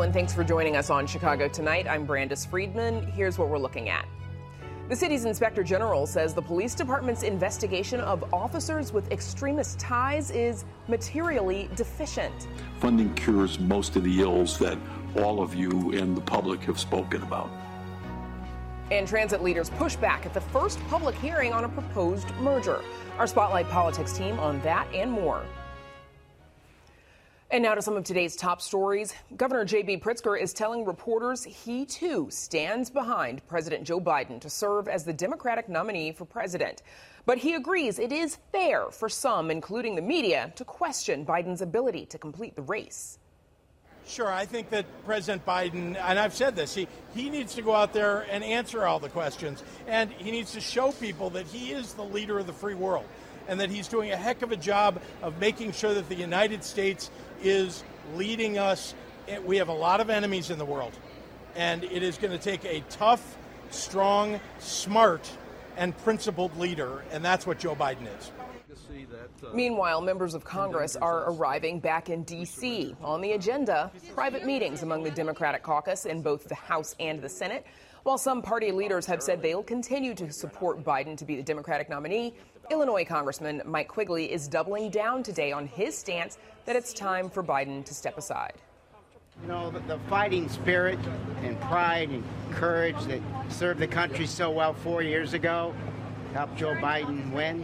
Hello, and thanks for joining us on Chicago Tonight. I'm Brandis Friedman. Here's what we're looking at. The city's inspector general says the police department's investigation of officers with extremist ties is materially deficient. Funding cures most of the ills that all of you and the public have spoken about. And transit leaders push back at the first public hearing on a proposed merger. Our Spotlight Politics team on that and more. And now to some of today's top stories. Governor J.B. Pritzker is telling reporters he, too, stands behind President Joe Biden to serve as the Democratic nominee for president. But he agrees it is fair for some, including the media, to question Biden's ability to complete the race. Sure, I think that President Biden, and I've said this, he needs to go out there and answer all the questions. And he needs to show people that he is the leader of the free world and that he's doing a heck of a job of making sure that the United States is leading us. We have a lot of enemies in the world, and it is going to take a tough, strong, smart, and principled leader, and that's what Joe Biden is. Meanwhile, members of Congress are arriving back in D.C. On the agenda, private meetings among the Democratic caucus in both the House and the Senate. While some party leaders have said they'll continue to support Biden to be the Democratic nominee, Illinois Congressman Mike Quigley is doubling down today on his stance that it's time for Biden to step aside. You know, the fighting spirit and pride and courage that served the country so well 4 years ago helped Joe Biden win.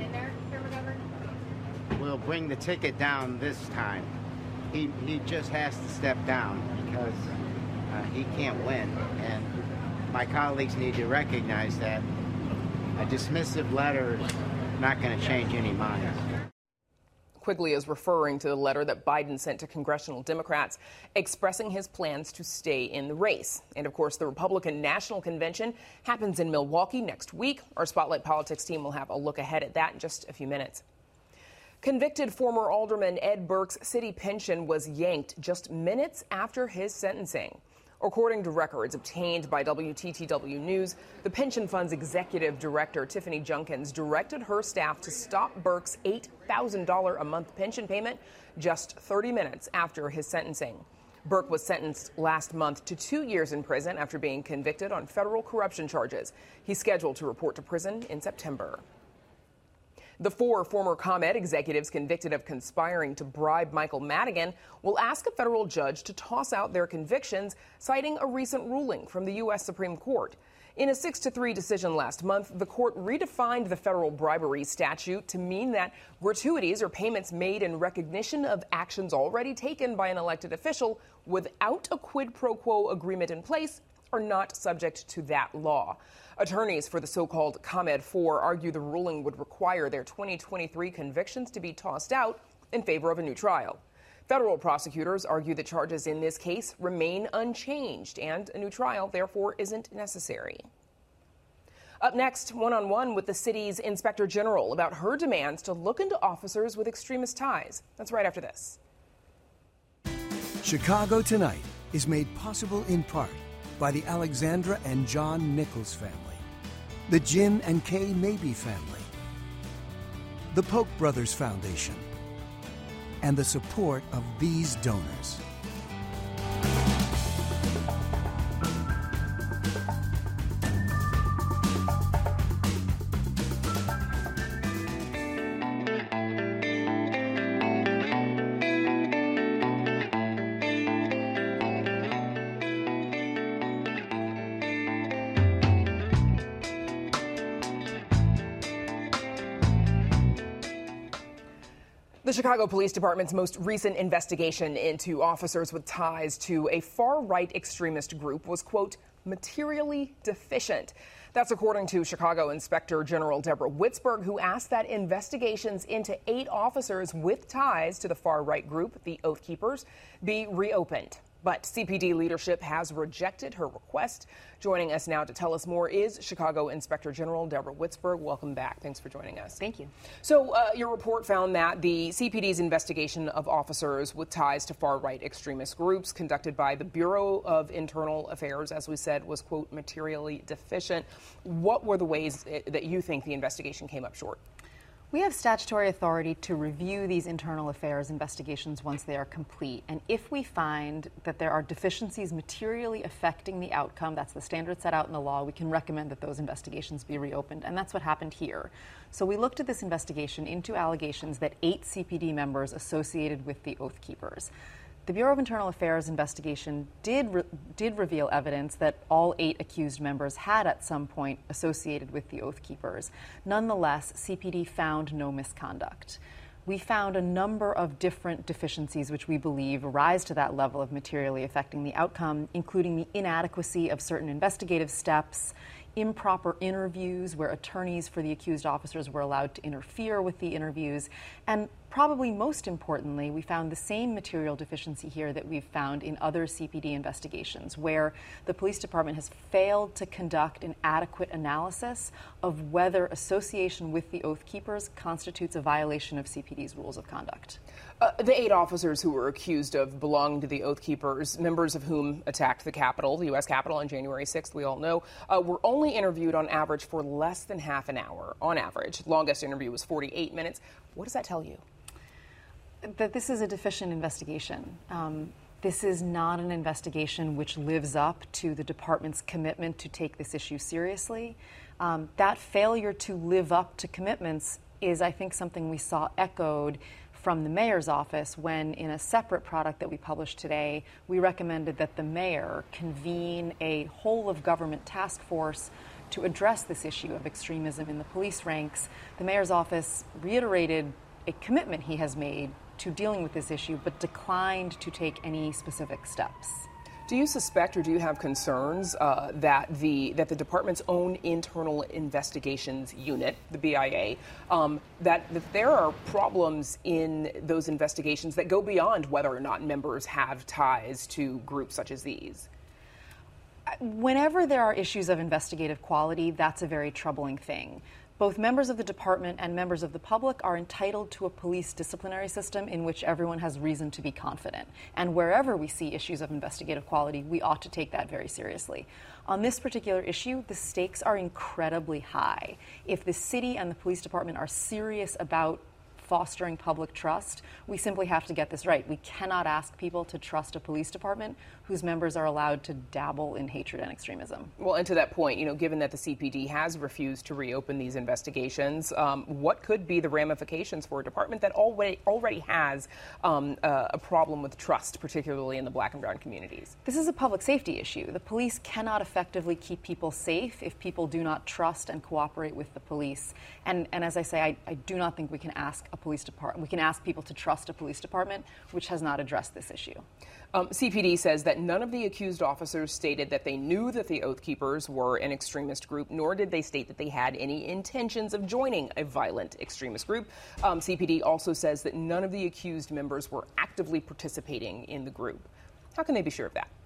We'll bring the ticket down this time. He just has to step down because he can't win. And my colleagues need to recognize that a dismissive letter is not going to change any minds. Quigley is referring to the letter that Biden sent to congressional Democrats expressing his plans to stay in the race. And of course, the Republican National Convention happens in Milwaukee next week. Our Spotlight Politics team will have a look ahead at that in just a few minutes. Convicted former Alderman Ed Burke's city pension was yanked just minutes after his sentencing. According to records obtained by WTTW News, the pension fund's executive director, Tiffany Junkins, directed her staff to stop Burke's $8,000 a month pension payment just 30 minutes after his sentencing. Burke was sentenced last month to 2 years in prison after being convicted on federal corruption charges. He's scheduled to report to prison in September. The 4 former ComEd executives convicted of conspiring to bribe Michael Madigan will ask a federal judge to toss out their convictions, citing a recent ruling from the U.S. Supreme Court. In a 6-3 decision last month, the court redefined the federal bribery statute to mean that gratuities or payments made in recognition of actions already taken by an elected official without a quid pro quo agreement in place are not subject to that law. Attorneys for the so-called ComEd 4 argue the ruling would require their 2023 convictions to be tossed out in favor of a new trial. Federal prosecutors argue the charges in this case remain unchanged and a new trial, therefore, isn't necessary. Up next, one-on-one with the city's inspector general about her demands to look into officers with extremist ties. That's right after this. Chicago Tonight is made possible in part by the Alexandra and John Nichols family, the Jim and Kay Mabey family, the Polk Brothers Foundation, and the support of these donors. The Chicago Police Department's most recent investigation into officers with ties to a far-right extremist group was, quote, materially deficient. That's according to Chicago Inspector General Deborah Witzberg, who asked that investigations into 8 officers with ties to the far-right group, the Oath Keepers, be reopened. But CPD leadership has rejected her request. Joining us now to tell us more is Chicago Inspector General Deborah Witzberg. Welcome back. Thanks for joining us. Thank you. So your report found that the CPD's investigation of officers with ties to far-right extremist groups conducted by the Bureau of Internal Affairs, as we said, was, quote, materially deficient. What were the ways that you think the investigation came up short? We have statutory authority to review these internal affairs investigations once they are complete. And if we find that there are deficiencies materially affecting the outcome, that's the standard set out in the law, we can recommend that those investigations be reopened. And that's what happened here. So we looked at this investigation into allegations that 8 CPD members associated with the Oath Keepers. The Bureau of Internal Affairs investigation did reveal evidence that all 8 accused members had at some point associated with the Oath Keepers. Nonetheless, CPD found no misconduct. We found a number of different deficiencies which we believe rise to that level of materially affecting the outcome, including the inadequacy of certain investigative steps, improper interviews where attorneys for the accused officers were allowed to interfere with the interviews, and probably most importantly, we found the same material deficiency here that we've found in other CPD investigations, where the police department has failed to conduct an adequate analysis of whether association with the Oath Keepers constitutes a violation of CPD's rules of conduct. The 8 officers who were accused of belonging to the Oath Keepers, members of whom attacked the Capitol, the U.S. Capitol, on January 6th, we all know, were only interviewed on average for less than half an hour, on average. Longest interview was 48 minutes. What does that tell you? That this is a deficient investigation. This is not an investigation which lives up to the department's commitment to take this issue seriously. That failure to live up to commitments is, I think, something we saw echoed from the mayor's office when, in a separate product that we published today, we recommended that the mayor convene a whole-of-government task force to address this issue of extremism in the police ranks. The mayor's office reiterated a commitment he has made to dealing with this issue, but declined to take any specific steps. Do you suspect or do you have concerns that the department's own internal investigations unit, the BIA, that there are problems in those investigations that go beyond whether or not members have ties to groups such as these? Whenever there are issues of investigative quality, that's a very troubling thing. Both members of the department and members of the public are entitled to a police disciplinary system in which everyone has reason to be confident. And wherever we see issues of investigative quality, we ought to take that very seriously. On this particular issue, the stakes are incredibly high. If the city and the police department are serious about fostering public trust, we simply have to get this right. We cannot ask people to trust a police department whose members are allowed to dabble in hatred and extremism. Well, and to that point, given that the CPD has refused to reopen these investigations, what could be the ramifications for a department that already has a problem with trust, particularly in the Black and brown communities? This is a public safety issue. The police cannot effectively keep people safe if people do not trust and cooperate with the police. And as I say, I do not think we can ask a police department. We can ask people to trust a police department which has not addressed this issue. CPD says that none of the accused officers stated that they knew that the Oath Keepers were an extremist group, nor did they state that they had any intentions of joining a violent extremist group. CPD also says that none of the accused members were actively participating in the group. How can they be sure of that?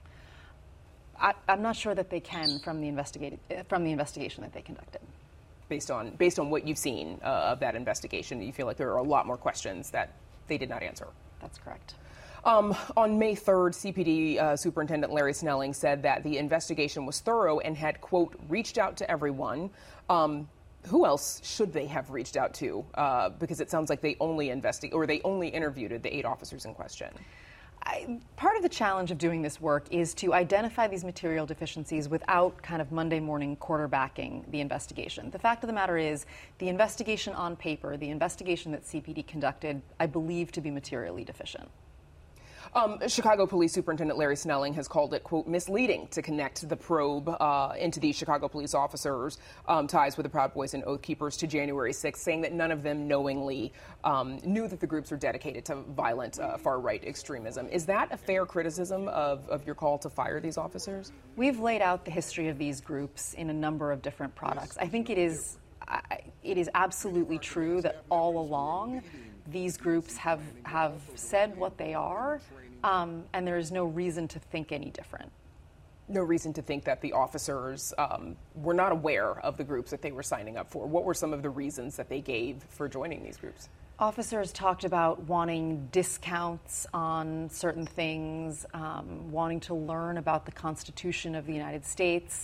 I'm not sure that they can from the investigation that they conducted. Based on what you've seen of that investigation, you feel like there are a lot more questions that they did not answer. That's correct. On May 3rd, CPD Superintendent Larry Snelling said that the investigation was thorough and had, quote, reached out to everyone. Who else should they have reached out to? Because it sounds like they only interviewed the 8 officers in question. Part of the challenge of doing this work is to identify these material deficiencies without kind of Monday morning quarterbacking the investigation. The fact of the matter is, the investigation on paper, the investigation that CPD conducted, I believe to be materially deficient. Chicago Police Superintendent Larry Snelling has called it, quote, misleading to connect the probe into these Chicago police officers' ties with the Proud Boys and Oath Keepers to January 6th, saying that none of them knowingly knew that the groups were dedicated to violent far-right extremism. Is that a fair criticism of your call to fire these officers? We've laid out the history of these groups in a number of different products. I think it is absolutely true that all along these groups have said what they are, and there is no reason to think any different. No reason to think that the officers were not aware of the groups that they were signing up for. What were some of the reasons that they gave for joining these groups? Officers talked about wanting discounts on certain things, wanting to learn about the Constitution of the United States,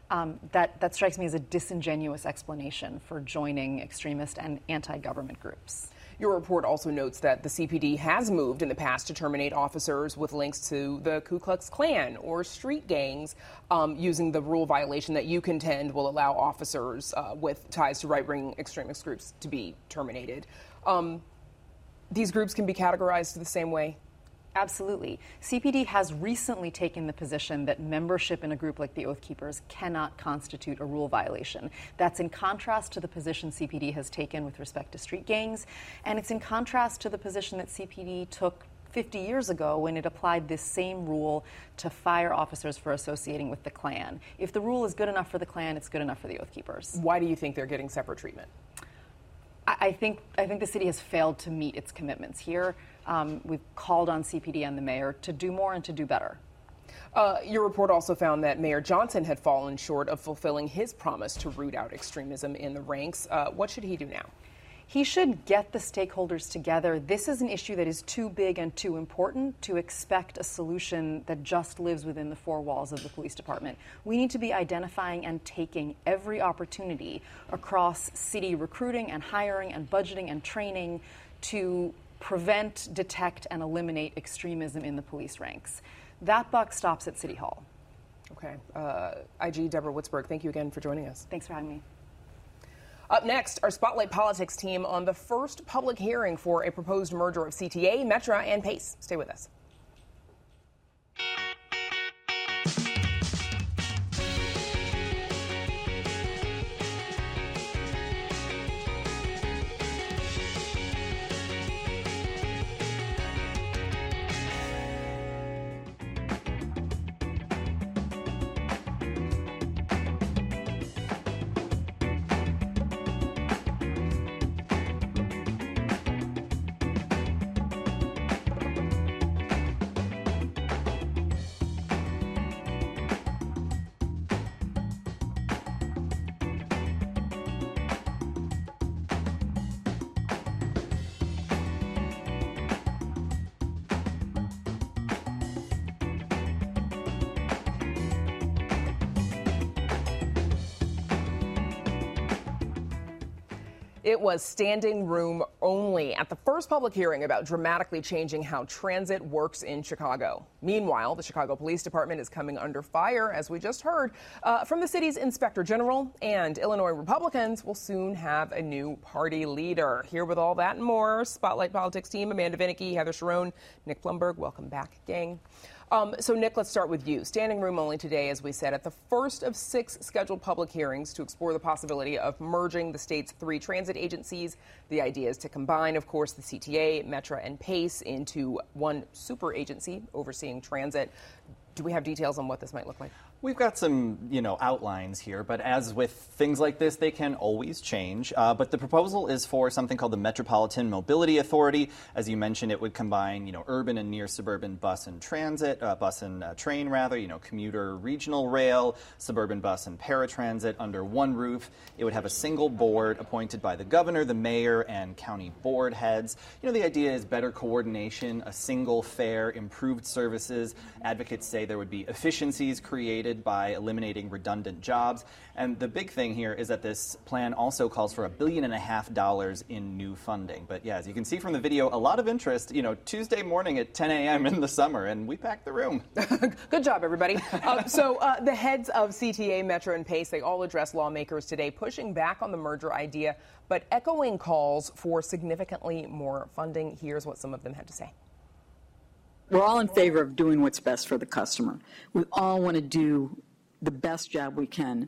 That strikes me as a disingenuous explanation for joining extremist and anti-government groups. Your report also notes that the CPD has moved in the past to terminate officers with links to the Ku Klux Klan or street gangs, using the rule violation that you contend will allow officers with ties to right-wing extremist groups to be terminated. These groups can be categorized the same way? Absolutely. CPD has recently taken the position that membership in a group like the Oath Keepers cannot constitute a rule violation. That's in contrast to the position CPD has taken with respect to street gangs, and it's in contrast to the position that CPD took 50 years ago when it applied this same rule to fire officers for associating with the Klan. If the rule is good enough for the Klan, it's good enough for the Oath Keepers. Why do you think they're getting separate treatment? I think the city has failed to meet its commitments here. We've called on CPD and the mayor to do more and to do better. Your report also found that Mayor Johnson had fallen short of fulfilling his promise to root out extremism in the ranks. What should he do now? He should get the stakeholders together. This is an issue that is too big and too important to expect a solution that just lives within the four walls of the police department. We need to be identifying and taking every opportunity across city recruiting and hiring and budgeting and training to prevent, detect, and eliminate extremism in the police ranks. That buck stops at City Hall. Okay. IG Deborah Witzberg, thank you again for joining us. Thanks for having me. Up next, our Spotlight Politics team on the first public hearing for a proposed merger of CTA, Metra, and Pace. Stay with us. It was standing room only at the first public hearing about dramatically changing how transit works in Chicago. Meanwhile, the Chicago Police Department is coming under fire, as we just heard, from the city's Inspector General, and Illinois Republicans will soon have a new party leader. Here with all that and more, Spotlight Politics team, Amanda Vinicky, Heather Sharon, Nick Blumberg. Welcome back, gang. So, Nick, let's start with you. Standing room only today, as we said, at the first of 6 scheduled public hearings to explore the possibility of merging the state's 3 transit agencies. The idea is to combine, of course, the CTA, Metra, and Pace into one super agency overseeing transit. Do we have details on what this might look like? We've got some, outlines here, but as with things like this, they can always change. But the proposal is for something called the Metropolitan Mobility Authority. As you mentioned, it would combine, urban and near suburban bus and transit, train, commuter regional rail, suburban bus and paratransit under one roof. It would have a single board appointed by the governor, the mayor, and county board heads. The idea is better coordination, a single fare, improved services. Advocates say there would be efficiencies created by eliminating redundant jobs. And the big thing here is that this plan also calls for $1.5 billion in new funding. But yeah, as you can see from the video, a lot of interest, Tuesday morning at 10 a.m. in the summer, and we packed the room. Good job, everybody. So the heads of CTA, Metra, and Pace, they all address lawmakers today, pushing back on the merger idea, but echoing calls for significantly more funding. Here's what some of them had to say. We're all in favor of doing what's best for the customer. We all want to do the best job we can.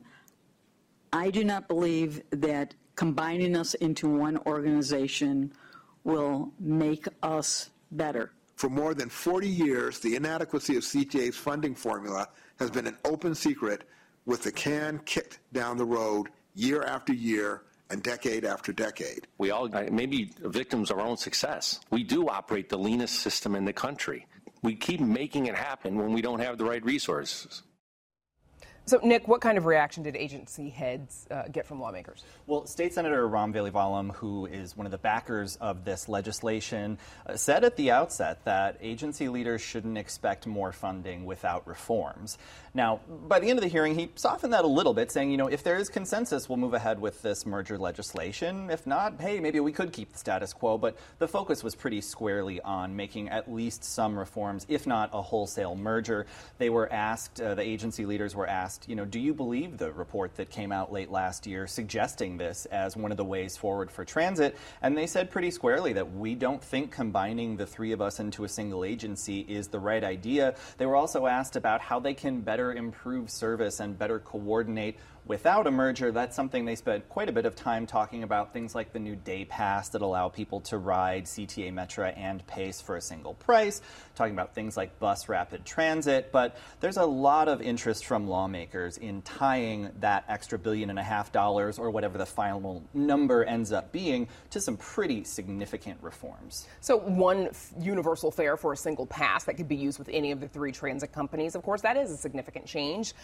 I do not believe that combining us into one organization will make us better. For more than 40 years, the inadequacy of CTA's funding formula has been an open secret, with the can kicked down the road year after year and decade after decade. We all may be victims of our own success. We do operate the leanest system in the country. We keep making it happen when we don't have the right resources. So, Nick, what kind of reaction did agency heads get from lawmakers? Well, State Senator Ram Velivalam, who is one of the backers of this legislation, said at the outset that agency leaders shouldn't expect more funding without reforms. Now, by the end of the hearing, he softened that a little bit, saying, if there is consensus, we'll move ahead with this merger legislation. If not, hey, maybe we could keep the status quo. But the focus was pretty squarely on making at least some reforms, if not a wholesale merger. They were asked, the agency leaders were asked, do you believe the report that came out late last year suggesting this as one of the ways forward for transit? And they said pretty squarely that we don't think combining the three of us into a single agency is the right idea. They were also asked about how they can better improve service and better coordinate without a merger. That's something they spent quite a bit of time talking about, things like the new day pass that allow people to ride CTA, Metra, and Pace for a single price, talking about things like bus rapid transit. But there's a lot of interest from lawmakers in tying that extra $1.5 billion or whatever the final number ends up being to some pretty significant reforms. So one universal fare for a single pass that could be used with any of the three transit companies, of course, that is a significant change.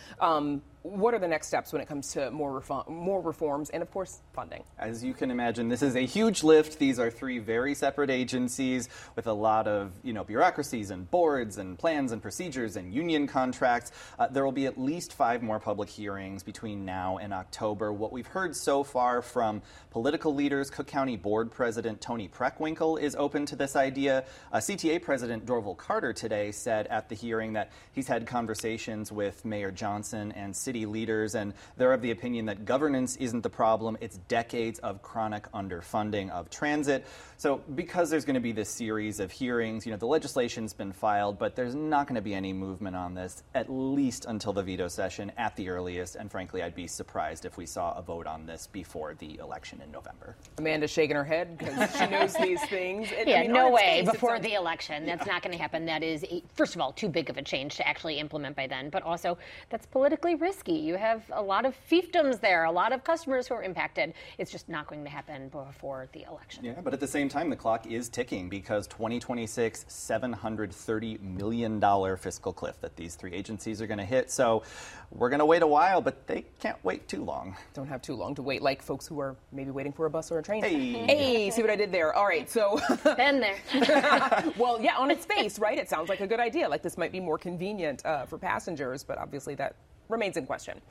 What are the next steps when it comes to more reforms and, of course, funding? As you can imagine, this is a huge lift. These are three very separate agencies with a lot of, bureaucracies and boards and plans and procedures and union contracts. There will be at least 5 more public hearings between now and October. What we've heard so far from political leaders, Cook County Board President Tony Preckwinkle is open to this idea. CTA President Dorval Carter today said at the hearing that he's had conversations with Mayor Johnson and city leaders, and they're of the opinion that governance isn't the problem, it's decades of chronic underfunding of transit. So because there's going to be this series of hearings, the legislation's been filed, but there's not going to be any movement on this, at least until the veto session at the earliest, and frankly, I'd be surprised if we saw a vote on this before the election in November. Amanda's shaking her head because she knows these things. No way before the election. That's not going to happen. That is, first of all, too big of a change to actually implement by then, but also that's politically risky. You have a lot of fiefdoms there, a lot of customers who are impacted. It's just not going to happen before the election. Yeah, but at the same time, the clock is ticking because 2026, $730 million fiscal cliff that these three agencies are going to hit. So we're going to wait a while, but they can't wait too long. Don't have too long to wait, like folks who are maybe waiting for a bus or a train. Hey, see what I did there? All right, so. Been there. Well, yeah, on its face, right? It sounds like a good idea. Like this might be more convenient for passengers, but obviously that remains in question.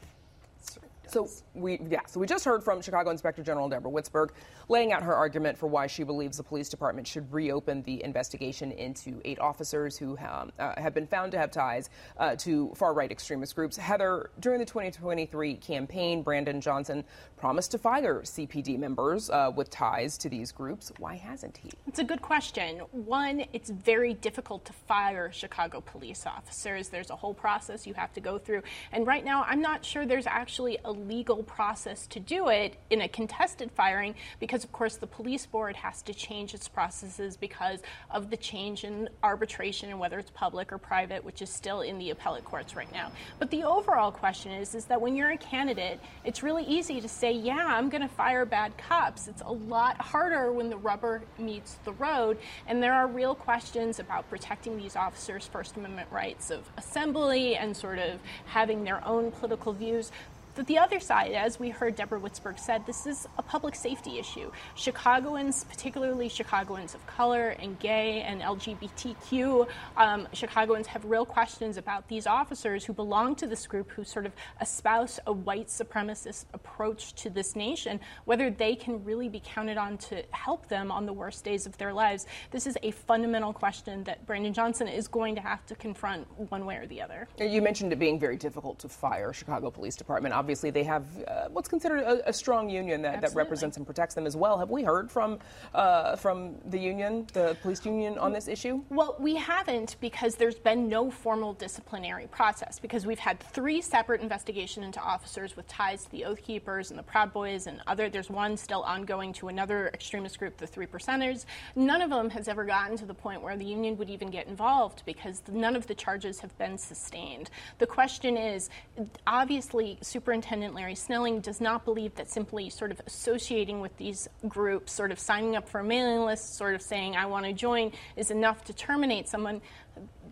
So we just heard from Chicago Inspector General Deborah Witzberg laying out her argument for why she believes the police department should reopen the investigation into 8 officers who have been found to have ties to far-right extremist groups. Heather, during the 2023 campaign, Brandon Johnson promised to fire CPD members with ties to these groups. Why hasn't he? It's a good question. One, it's very difficult to fire Chicago police officers. There's a whole process you have to go through. And right now, I'm not sure there's actually a legal process to do it in a contested firing because, of course, the police board has to change its processes because of the change in arbitration and whether it's public or private, which is still in the appellate courts right now. But the overall question is that when you're a candidate, it's really easy to say, yeah, I'm going to fire bad cops. It's a lot harder when the rubber meets the road, and there are real questions about protecting these officers' First Amendment rights of assembly and sort of having their own political views. But the other side, as we heard Deborah Witzberg said, this is a public safety issue. Chicagoans, particularly Chicagoans of color and gay and LGBTQ, Chicagoans have real questions about these officers who belong to this group who sort of espouse a white supremacist approach to this nation, whether they can really be counted on to help them on the worst days of their lives. This is a fundamental question that Brandon Johnson is going to have to confront one way or the other. You mentioned it being very difficult to fire Chicago Police Department. Obviously, they have what's considered a strong union that represents and protects them as well. Have we heard from the union, the police union, on this issue? Well, we haven't because there's been no formal disciplinary process because we've had 3 separate investigations into officers with ties to the Oath Keepers and the Proud Boys and other. There's one still ongoing to another extremist group, the 3 Percenters. None of them has ever gotten to the point where the union would even get involved because none of the charges have been sustained. The question is, obviously, Superintendent Larry Snelling does not believe that simply sort of associating with these groups, sort of signing up for a mailing list, sort of saying, I want to join, is enough to terminate someone.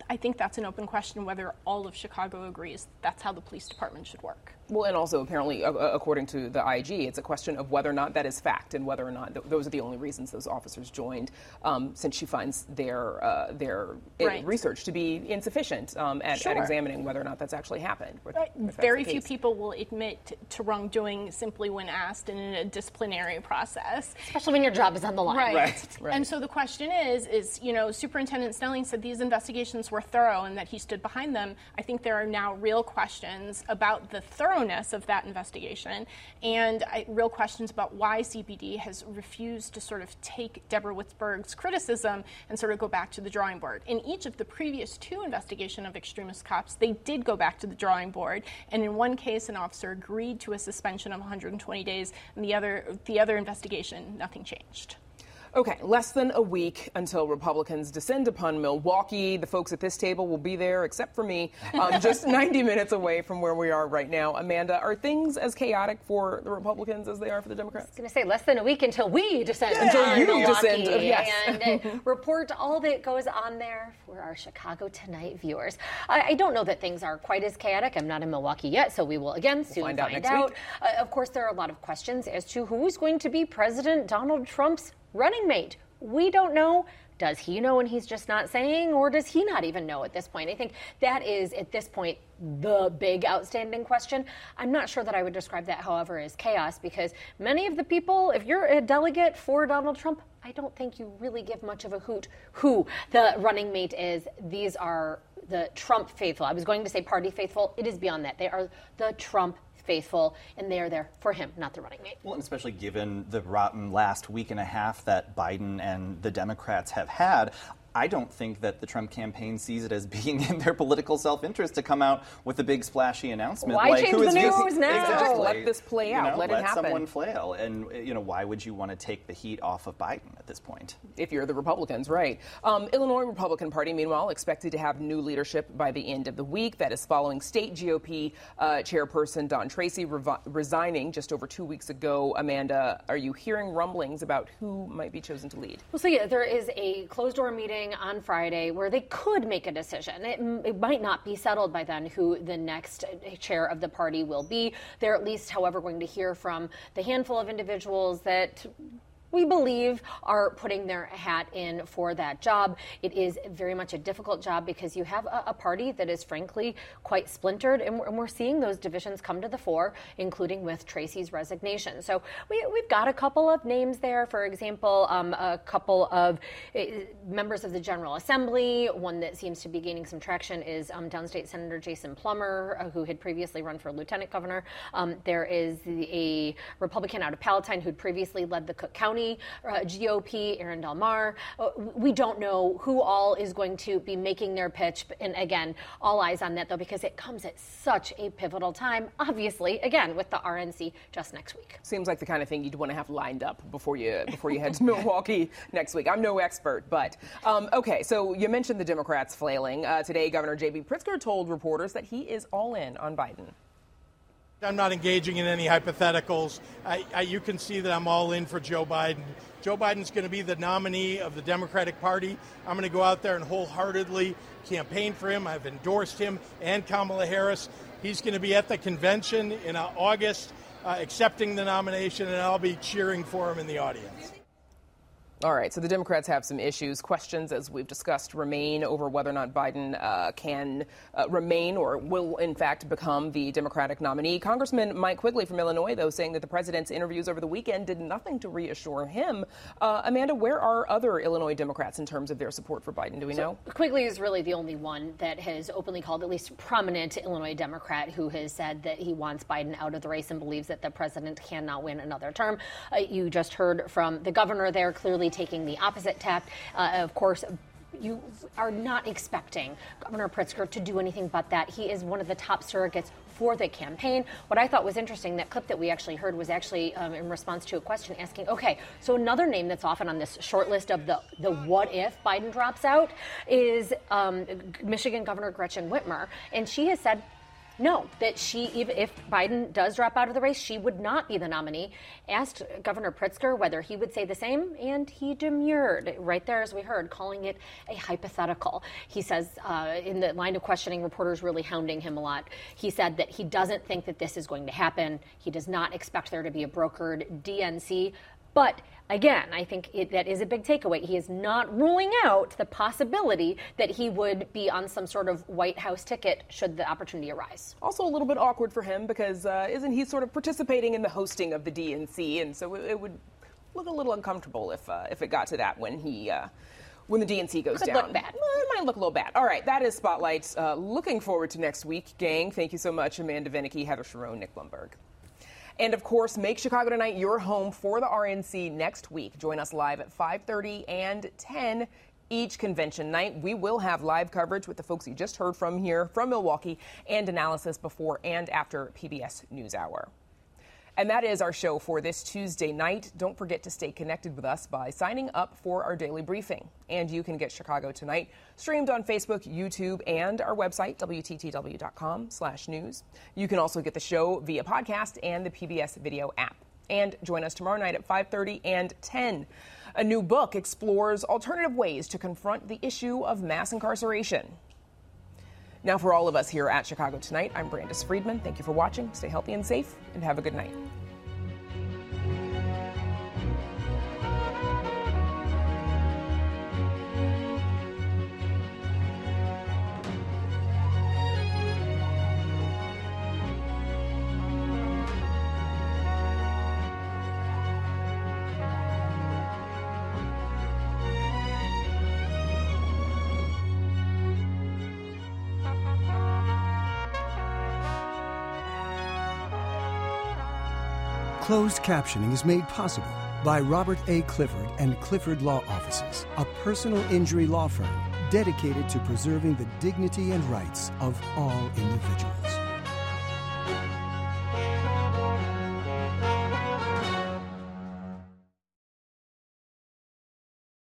I think that's an open question whether all of Chicago agrees that's how the police department should work. Well, and also apparently, according to the IG, it's a question of whether or not that is fact and whether or not those are the only reasons those officers joined, since she finds their research to be insufficient at examining whether or not that's actually happened. Very few people will admit to wrongdoing simply when asked in a disciplinary process. Especially when your job is on the line. Right. And so the question is, Superintendent Snelling said these investigations were thorough and that he stood behind them. I think there are now real questions about the thoroughness of that investigation and real questions about why CPD has refused to sort of take Deborah Witzberg's criticism and sort of go back to the drawing board. In each of the previous 2 investigations of extremist cops, they did go back to the drawing board, and in one case an officer agreed to a suspension of 120 days, and the other investigation, nothing changed. Okay, less than a week until Republicans descend upon Milwaukee. The folks at this table will be there, except for me, just 90 minutes away from where we are right now. Amanda, are things as chaotic for the Republicans as they are for the Democrats? I was going to say less than a week until we descend until you Milwaukee descend, yes. and report all that goes on there for our Chicago Tonight viewers. I don't know that things are quite as chaotic. I'm not in Milwaukee yet, so we will again soon find out. Of course, there are a lot of questions as to who's going to be President Donald Trump's running mate. We don't know. Does he know and he's just not saying, or does he not even know at this point? I think that is, at this point, the big outstanding question. I'm not sure that I would describe that, however, as chaos, because many of the people, if you're a delegate for Donald Trump, I don't think you really give much of a hoot who the running mate is. These are the Trump faithful. I was going to say party faithful. It is beyond that. They are the Trump faithful, and they are there for him, not the running mate. Well, and especially given the rotten last week and a half that Biden and the Democrats have had, I don't think that the Trump campaign sees it as being in their political self-interest to come out with a big splashy announcement. Why change the news now? Exactly. Just let this play out. Let it happen. Let someone flail. And, why would you want to take the heat off of Biden at this point? If you're the Republicans, right. Illinois Republican Party, meanwhile, expected to have new leadership by the end of the week. That is following state GOP chairperson Don Tracy resigning just over 2 weeks ago. Amanda, are you hearing rumblings about who might be chosen to lead? Well, so yeah, there is a closed-door meeting on Friday where they could make a decision. It might not be settled by then who the next chair of the party will be. They're at least, however, going to hear from the handful of individuals that we believe are putting their hat in for that job. It is very much a difficult job because you have a party that is frankly quite splintered, and we're seeing those divisions come to the fore, including with Tracy's resignation. So we've got a couple of names there. For example, a couple of members of the General Assembly. One that seems to be gaining some traction is downstate Senator Jason Plummer, who had previously run for lieutenant governor. There is a Republican out of Palatine who'd previously led the Cook County GOP, Aaron Del Mar. We don't know who all is going to be making their pitch. And again, all eyes on that, though, because it comes at such a pivotal time, obviously, again, with the RNC just next week. Seems like the kind of thing you'd want to have lined up before you head to Milwaukee next week. I'm no expert, but okay, so you mentioned the Democrats flailing. Today, Governor J.B. Pritzker told reporters that he is all in on Biden. I'm not engaging in any hypotheticals. You can see that I'm all in for Joe Biden. Joe Biden's going to be the nominee of the Democratic Party. I'm going to go out there and wholeheartedly campaign for him. I've endorsed him and Kamala Harris. He's going to be at the convention in August accepting the nomination, and I'll be cheering for him in the audience. All right, so the Democrats have some issues. Questions, as we've discussed, remain over whether or not Biden can remain or will, in fact, become the Democratic nominee. Congressman Mike Quigley from Illinois, though, saying that the president's interviews over the weekend did nothing to reassure him. Amanda, where are other Illinois Democrats in terms of their support for Biden? Do we know? Quigley is really the only one that has openly called, at least prominent Illinois Democrat, who has said that he wants Biden out of the race and believes that the president cannot win another term. You just heard from the governor there, clearly taking the opposite tack. Of course, you are not expecting Governor Pritzker to do anything but that. He is one of the top surrogates for the campaign. What I thought was interesting, that clip that we actually heard was actually in response to a question asking, okay, so another name that's often on this short list of the what if Biden drops out is Michigan Governor Gretchen Whitmer. And she has said, No, that she, even if Biden does drop out of the race, she would not be the nominee. Asked Governor Pritzker whether he would say the same, and he demurred right there, as we heard, calling it a hypothetical. He says in the line of questioning, reporters really hounding him a lot. He said that he doesn't think that this is going to happen. He does not expect there to be a brokered DNC. But again, I think that is a big takeaway. He is not ruling out the possibility that he would be on some sort of White House ticket should the opportunity arise. Also a little bit awkward for him because isn't he sort of participating in the hosting of the DNC? And so it would look a little uncomfortable if it got to that when the DNC goes Could down. look bad. Well, it might look a little bad. All right, that is Spotlight. Looking forward to next week, gang. Thank you so much, Amanda Vinicky, Heather Sharon, Nick Blumberg. And, of course, make Chicago Tonight your home for the RNC next week. Join us live at 5:30 and 10 each convention night. We will have live coverage with the folks you just heard from here from Milwaukee and analysis before and after PBS NewsHour. And that is our show for this Tuesday night. Don't forget to stay connected with us by signing up for our daily briefing. And you can get Chicago Tonight streamed on Facebook, YouTube, and our website, WTTW.com/news. You can also get the show via podcast and the PBS video app. And join us tomorrow night at 5:30 and 10. A new book explores alternative ways to confront the issue of mass incarceration. Now, for all of us here at Chicago Tonight, I'm Brandis Friedman. Thank you for watching. Stay healthy and safe, and have a good night. Closed captioning is made possible by Robert A. Clifford and Clifford Law Offices, a personal injury law firm dedicated to preserving the dignity and rights of all individuals.